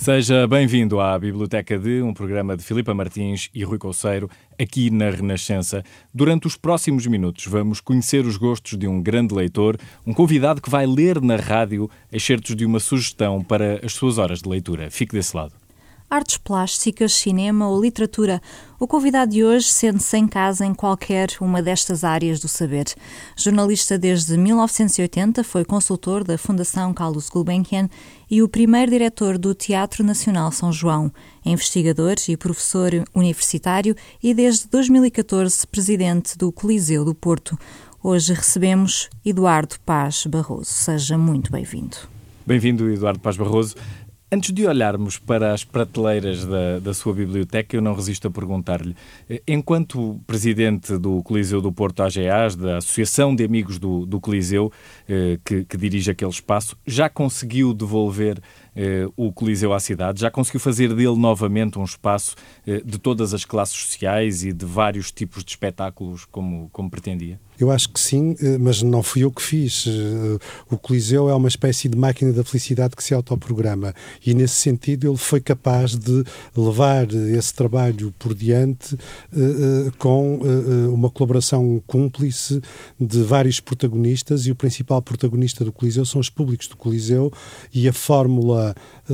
Seja bem-vindo à Biblioteca de, um programa de Filipa Martins e Rui Couceiro, aqui na Renascença. Durante os próximos minutos vamos conhecer os gostos de um grande leitor, um convidado que vai ler na rádio excertos de uma sugestão para as suas horas de leitura. Fique desse lado. Artes plásticas, cinema ou literatura. O convidado de hoje sente-se em casa em qualquer uma destas áreas do saber. Jornalista desde 1980, foi consultor da Fundação Carlos Gulbenkian e o primeiro diretor do Teatro Nacional São João. É investigador e professor universitário e desde 2014 presidente do Coliseu do Porto. Hoje recebemos Eduardo Paz Barroso. Seja muito bem-vindo. Bem-vindo, Eduardo Paz Barroso. Antes de olharmos para as prateleiras da sua biblioteca, eu não resisto a perguntar-lhe, enquanto presidente do Coliseu do Porto AGAs, da Associação de Amigos do Coliseu, que dirige aquele espaço, já conseguiu devolver o Coliseu à cidade? Já conseguiu fazer dele novamente um espaço de todas as classes sociais e de vários tipos de espetáculos como pretendia? Eu acho que sim, mas não fui eu que fiz. O Coliseu é uma espécie de máquina da felicidade que se autoprograma e, nesse sentido, ele foi capaz de levar esse trabalho por diante com uma colaboração cúmplice de vários protagonistas, e o principal protagonista do Coliseu são os públicos do Coliseu e a fórmula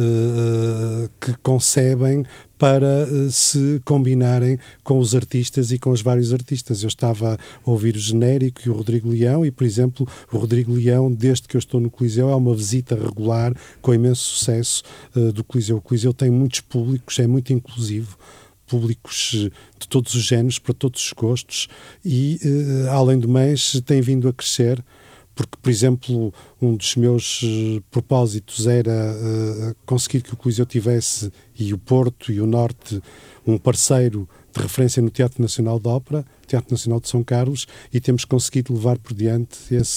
que concebem para se combinarem com os artistas e com os vários artistas. Eu estava a ouvir o Genérico e o Rodrigo Leão e, por exemplo, o Rodrigo Leão, desde que eu estou no Coliseu, é uma visita regular com imenso sucesso do Coliseu. O Coliseu tem muitos públicos, é muito inclusivo, públicos de todos os géneros, para todos os gostos e, além do mais, tem vindo a crescer. Porque, por exemplo, um dos meus propósitos era conseguir que o Coliseu tivesse, e o Porto e o Norte, um parceiro de referência no Teatro Nacional de Ópera, Teatro Nacional de São Carlos, e temos conseguido levar por diante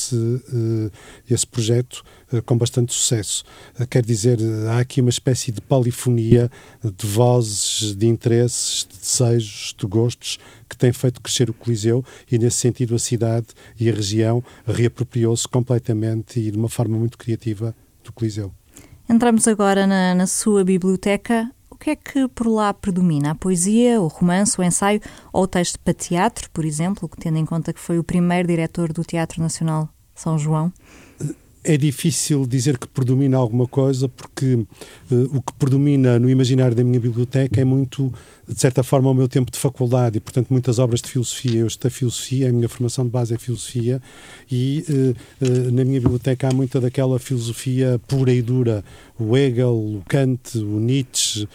esse projeto com bastante sucesso. Quer dizer, há aqui uma espécie de polifonia de vozes, de interesses, de desejos, de gostos, que tem feito crescer o Coliseu, e nesse sentido a cidade e a região reapropriou-se completamente e de uma forma muito criativa do Coliseu. Entramos agora na sua biblioteca. O que é que por lá predomina? A poesia, o romance, o ensaio ou o texto para teatro, por exemplo, tendo em conta que foi o primeiro diretor do Teatro Nacional São João? É difícil dizer que predomina alguma coisa, porque o que predomina no imaginário da minha biblioteca é muito, de certa forma, o meu tempo de faculdade e, portanto, muitas obras de filosofia. Eu estudei filosofia, a minha formação de base é filosofia e na minha biblioteca há muita daquela filosofia pura e dura, o Hegel, o Kant, o Nietzsche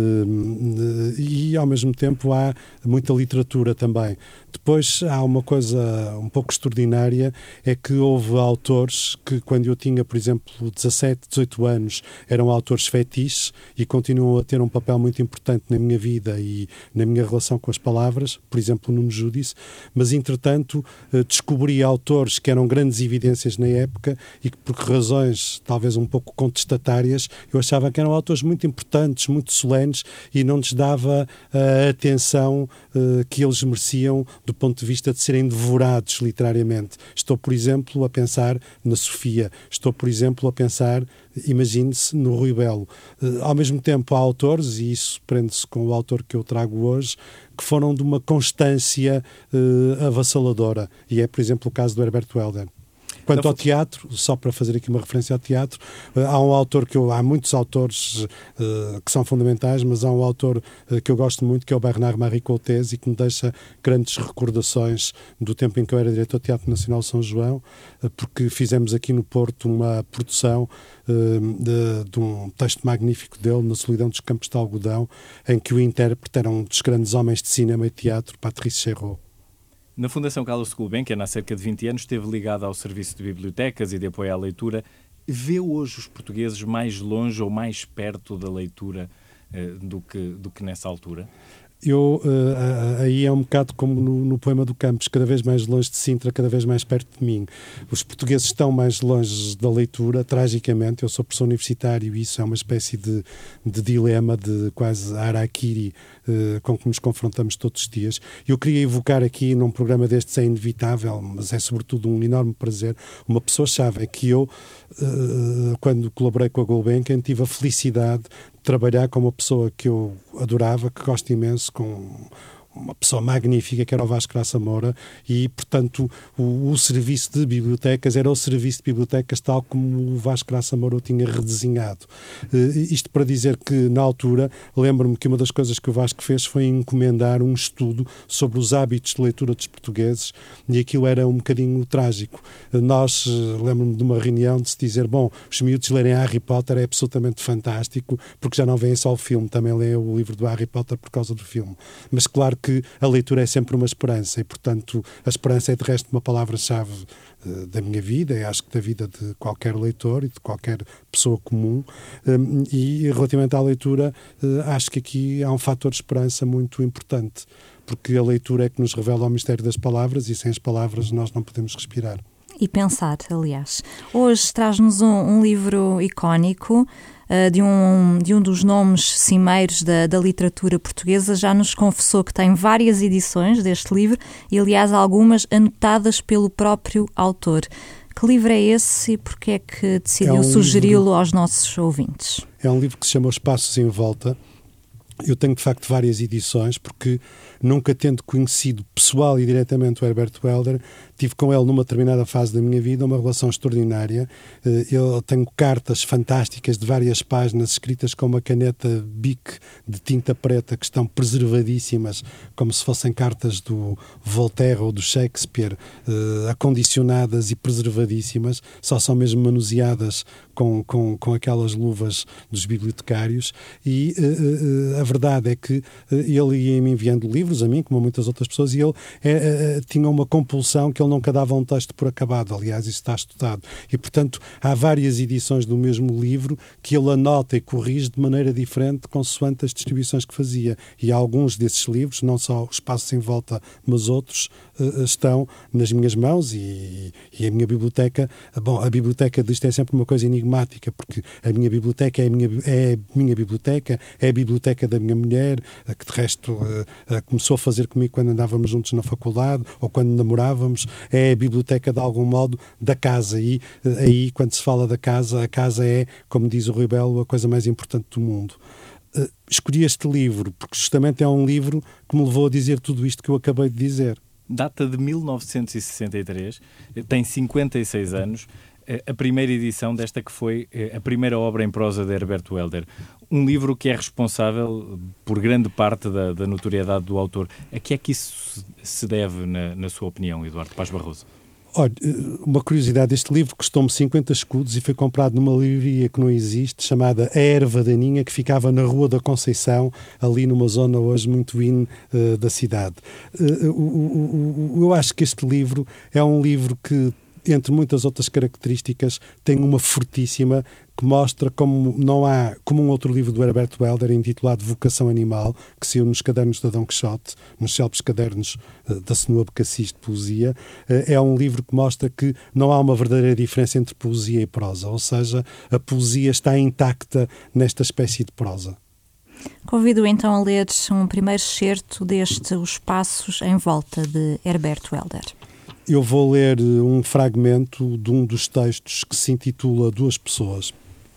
e, ao mesmo tempo, há muita literatura também. Depois há uma coisa um pouco extraordinária, é que houve autores que, quando eu tinha, por exemplo, 17, 18 anos, eram autores fetiches e continuam a ter um papel muito importante na minha vida e na minha relação com as palavras, por exemplo, o Nuno Judice, mas, entretanto, descobri autores que eram grandes evidências na época e que, por razões talvez um pouco contestatárias, eu achava que eram autores muito importantes, muito solenes, e não lhes dava a atenção que eles mereciam do ponto de vista de serem devorados literariamente. Estou, por exemplo, a pensar na Sofia. Estou, por exemplo, a pensar, imagine-se, no Rui Belo. Ao mesmo tempo, há autores, e isso prende-se com o autor que eu trago hoje, que foram de uma constância avassaladora. E é, por exemplo, o caso do Herbert Welder. Quanto ao teatro, só para fazer aqui uma referência ao teatro, há muitos autores que são fundamentais, mas há um autor que eu gosto muito, que é o Bernard-Marie Coutts, e que me deixa grandes recordações do tempo em que eu era diretor do Teatro Nacional São João, porque fizemos aqui no Porto uma produção de um texto magnífico dele, Na Solidão dos Campos de Algodão, em que o intérprete era um dos grandes homens de cinema e teatro, Patrice Chéreau. Na Fundação Carlos Gulbenkian, há cerca de 20 anos, esteve ligado ao serviço de bibliotecas e de apoio à leitura. Vê hoje os portugueses mais longe ou mais perto da leitura do que nessa altura? Aí é um bocado como no poema do Campos, cada vez mais longe de Sintra, cada vez mais perto de mim. Os portugueses estão mais longe da leitura, tragicamente. Eu sou professor universitário e isso é uma espécie de dilema, de quase harakiri, com que nos confrontamos todos os dias. Eu queria evocar aqui, num programa destes, é inevitável, mas é sobretudo um enorme prazer, uma pessoa-chave. É que eu, quando colaborei com a Gulbenkian, tive a felicidade de trabalhar com uma pessoa que eu adorava, que gosto imenso, com uma pessoa magnífica que era o Vasco Graça Moura, e, portanto, o serviço de bibliotecas era o serviço de bibliotecas tal como o Vasco Graça Moura o tinha redesenhado. Isto para dizer que, na altura, lembro-me que uma das coisas que o Vasco fez foi encomendar um estudo sobre os hábitos de leitura dos portugueses, e aquilo era um bocadinho trágico. Nós, lembro-me de uma reunião de se dizer, bom, os miúdos lerem Harry Potter é absolutamente fantástico, porque já não veem só o filme, também leem o livro do Harry Potter por causa do filme. Mas claro que a leitura é sempre uma esperança e, portanto, a esperança é de resto uma palavra-chave da minha vida, e acho que da vida de qualquer leitor e de qualquer pessoa comum, e relativamente à leitura, acho que aqui há um fator de esperança muito importante, porque a leitura é que nos revela o mistério das palavras, e sem as palavras nós não podemos respirar. E pensar, aliás. Hoje traz-nos um livro icónico, de um dos nomes cimeiros da literatura portuguesa. Já nos confessou que tem várias edições deste livro e, aliás, algumas anotadas pelo próprio autor. Que livro é esse e porquê é que decidiu sugeri-lo aos nossos ouvintes? É um livro que se chama Os Passos em Volta. Eu tenho, de facto, várias edições, porque nunca tendo conhecido pessoal e diretamente o Herbert Welder, tive com ele numa determinada fase da minha vida uma relação extraordinária. Eu tenho cartas fantásticas de várias páginas escritas com uma caneta Bic de tinta preta que estão preservadíssimas, como se fossem cartas do Voltaire ou do Shakespeare, acondicionadas e preservadíssimas, só são mesmo manuseadas com aquelas luvas dos bibliotecários, e a verdade é que ele ia-me enviando livros a mim, como a muitas outras pessoas, e ele tinha uma compulsão que ele nunca dava um texto por acabado. Aliás, isso está estudado. E, portanto, há várias edições do mesmo livro que ele anota e corrige de maneira diferente consoante as distribuições que fazia. E alguns desses livros, não só Os Passos em Volta, mas outros, estão nas minhas mãos, e a minha biblioteca... Bom, a biblioteca disto é sempre uma coisa enigmática, porque a minha biblioteca é a minha biblioteca, é a biblioteca da minha mulher, que de resto começou a fazer comigo quando andávamos juntos na faculdade ou quando namorávamos. É a biblioteca, de algum modo, da casa, e aí, quando se fala da casa, a casa é, como diz o Rui Belo, a coisa mais importante do mundo. Escolhi este livro porque justamente é um livro que me levou a dizer tudo isto que eu acabei de dizer. Data de 1963, tem 56 anos, a primeira edição desta que foi a primeira obra em prosa de Herbert Welder. Um livro que é responsável por grande parte da notoriedade do autor. A que é que isso se deve, na sua opinião, Eduardo Paz Barroso? Olha, uma curiosidade, este livro custou-me 50 escudos e foi comprado numa livraria que não existe, chamada A Erva Daninha, que ficava na Rua da Conceição, ali numa zona hoje muito in da cidade. Eu acho que este livro é um livro que, entre muitas outras características, tem uma fortíssima que mostra como não há, como um outro livro do Herbert Welder intitulado Vocação Animal, que saiu nos cadernos da Dom Quixote, nos célebres cadernos da Senua Becassis de poesia. É um livro que mostra que não há uma verdadeira diferença entre poesia e prosa, ou seja, a poesia está intacta nesta espécie de prosa. Convido então a ler um primeiro excerto deste Os Passos em Volta, de Herbert Welder. Eu vou ler um fragmento de um dos textos que se intitula Duas Pessoas.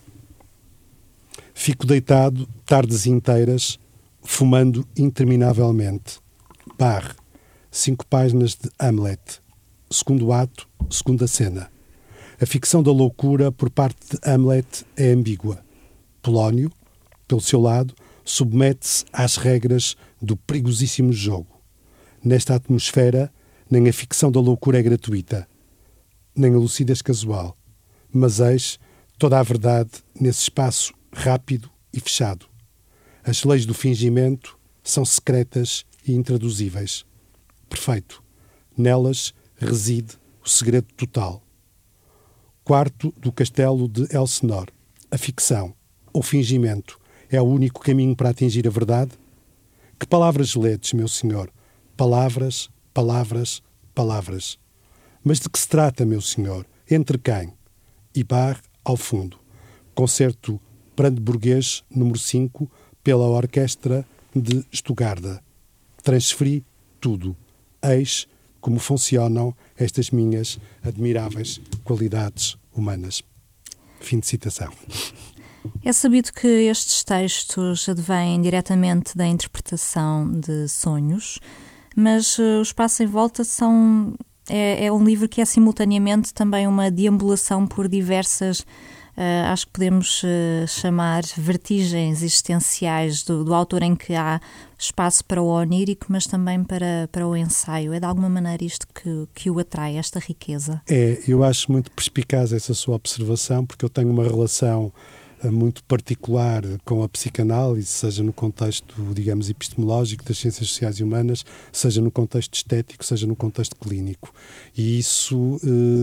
Fico deitado tardes inteiras, fumando interminavelmente. Barre, 5 páginas de Hamlet. Segundo ato, segunda cena. A ficção da loucura por parte de Hamlet é ambígua. Polónio, pelo seu lado, submete-se às regras do perigosíssimo jogo. Nesta atmosfera, nem a ficção da loucura é gratuita, nem a lucidez casual, mas eis toda a verdade nesse espaço rápido e fechado. As leis do fingimento são secretas e intraduzíveis. Perfeito. Nelas reside o segredo total. Quarto do castelo de Elsenor. A ficção, ou fingimento, é o único caminho para atingir a verdade? Que palavras ledes, meu senhor? Palavras, palavras, palavras. Mas de que se trata, meu senhor? Entre quem? E bar ao fundo. Concerto Brandburguês, número 5, pela Orquestra de Stuttgart. Transferi tudo. Eis como funcionam estas minhas admiráveis qualidades humanas. Fim de citação. É sabido que estes textos advêm diretamente da interpretação de sonhos, mas O Espaço em Volta é um livro que é simultaneamente também uma deambulação por diversas, acho que podemos chamar vertigens existenciais do autor, em que há espaço para o onírico, mas também para o ensaio. É de alguma maneira isto que o atrai, esta riqueza? Eu acho muito perspicaz essa sua observação, porque eu tenho uma relação muito particular com a psicanálise, seja no contexto, digamos, epistemológico das ciências sociais e humanas, seja no contexto estético, seja no contexto clínico. E isso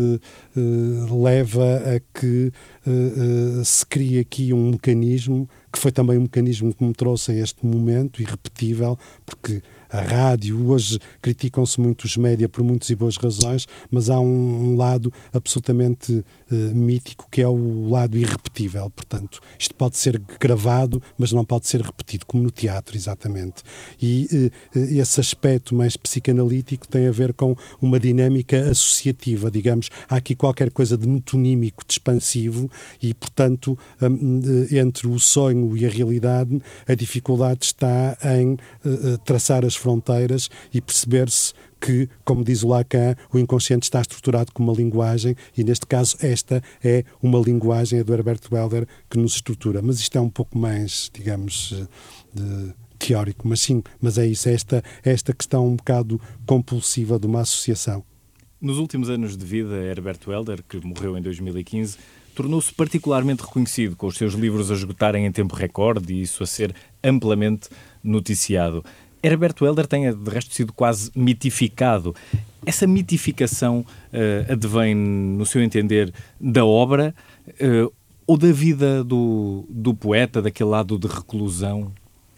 leva a que se crie aqui um mecanismo, que foi também um mecanismo que me trouxe a este momento, irrepetível, porque a rádio, hoje criticam-se muito os média por muitas e boas razões, mas há um lado absolutamente mítico, que é o lado irrepetível. Portanto, isto pode ser gravado, mas não pode ser repetido, como no teatro, exatamente. E esse aspecto mais psicanalítico tem a ver com uma dinâmica associativa, digamos. Há aqui qualquer coisa de metonímico, de expansivo, e, portanto, entre o sonho e a realidade, a dificuldade está em traçar as fronteiras e perceber-se que, como diz o Lacan, o inconsciente está estruturado como uma linguagem, e neste caso esta é uma linguagem, do Herbert Welder, que nos estrutura. Mas isto é um pouco mais, digamos, teórico, mas sim, mas é isso, esta questão um bocado compulsiva de uma associação. Nos últimos anos de vida, Herbert Welder, que morreu em 2015, tornou-se particularmente reconhecido, com os seus livros a esgotarem em tempo recorde e isso a ser amplamente noticiado. Herbert Welder tem, de resto, sido quase mitificado. Essa mitificação advém, no seu entender, da obra ou da vida do poeta, daquele lado de reclusão?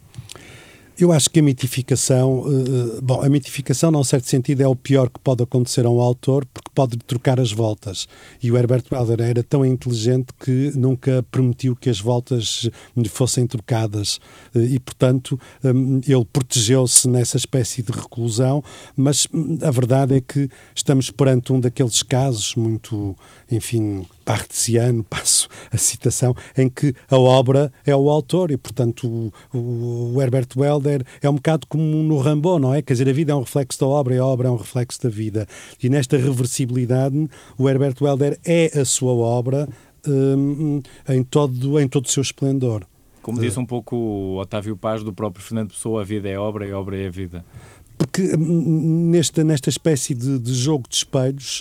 Eu acho que a mitificação, a mitificação, num certo sentido, é o pior que pode acontecer a um autor, porque pode trocar as voltas. E o Herbert Welder era tão inteligente que nunca permitiu que as voltas lhe fossem trocadas. E, portanto, ele protegeu-se nessa espécie de reclusão, mas a verdade é que estamos perante um daqueles casos muito, enfim, parresiano, passo a citação, em que a obra é o autor e, portanto, o Herbert Welder é um bocado como no Rimbaud, não é? Quer dizer, a vida é um reflexo da obra e a obra é um reflexo da vida. E nesta reversibilidade, o Herbert Welder é a sua obra em todo o seu esplendor. Como disse um pouco o Otávio Paz do próprio Fernando Pessoa, a vida é obra e a obra é a vida. Porque nesta espécie de jogo de espelhos,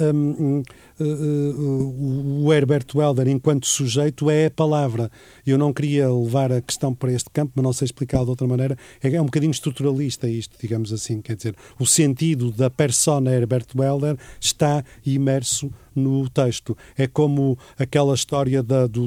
o Herbert Welder, enquanto sujeito, é a palavra. Eu não queria levar a questão para este campo, mas não sei explicar de outra maneira. É um bocadinho estruturalista isto, digamos assim. Quer dizer, o sentido da persona Herbert Welder está imerso no texto. É como aquela história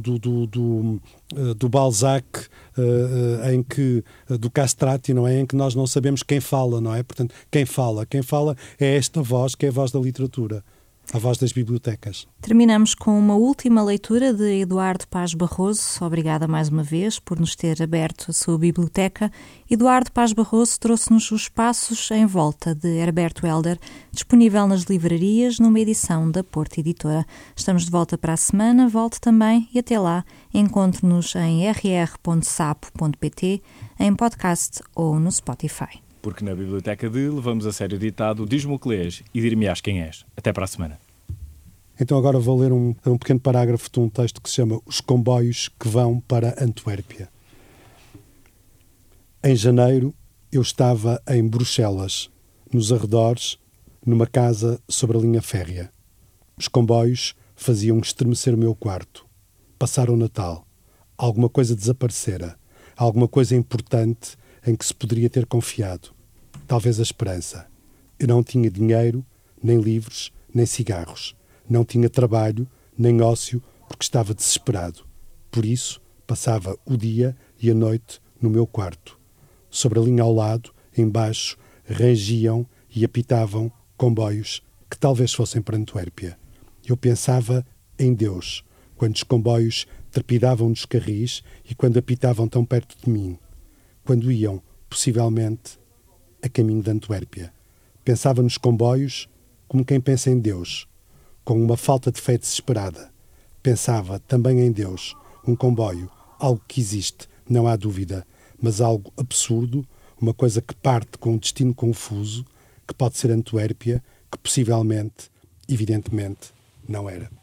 do Balzac, em que, do Castrati, não é? Em que nós não sabemos quem fala, não é? Portanto, quem fala é esta voz, que é a voz da literatura, a voz das bibliotecas. Terminamos com uma última leitura de Eduardo Paz Barroso. Obrigada mais uma vez por nos ter aberto a sua biblioteca. Eduardo Paz Barroso trouxe-nos Os Passos em Volta, de Herbert Welder, disponível nas livrarias, numa edição da Porta Editora. Estamos de volta para a semana. Volte também e até lá encontre-nos em rr.sapo.pt, em podcast ou no Spotify. Porque na Biblioteca de levamos a sério o ditado diz-me o que lês e dir-me-ás quem és. Até para a semana. Então agora vou ler um pequeno parágrafo de um texto que se chama Os Comboios que Vão para Antuérpia. Em janeiro eu estava em Bruxelas, nos arredores, numa casa sobre a linha férrea. Os comboios faziam estremecer o meu quarto. Passara o Natal. Alguma coisa desaparecera. Alguma coisa importante em que se poderia ter confiado. Talvez a esperança. Eu não tinha dinheiro, nem livros, nem cigarros. Não tinha trabalho, nem ócio, porque estava desesperado. Por isso, passava o dia e a noite no meu quarto. Sobre a linha ao lado, embaixo, rangiam e apitavam comboios que talvez fossem para Antuérpia. Eu pensava em Deus, quando os comboios trepidavam nos carris e quando apitavam tão perto de mim. Quando iam, possivelmente, a caminho de Antuérpia. Pensava nos comboios como quem pensa em Deus, com uma falta de fé desesperada. Pensava também em Deus, um comboio, algo que existe, não há dúvida, mas algo absurdo, uma coisa que parte com um destino confuso, que pode ser Antuérpia, que possivelmente, evidentemente, não era.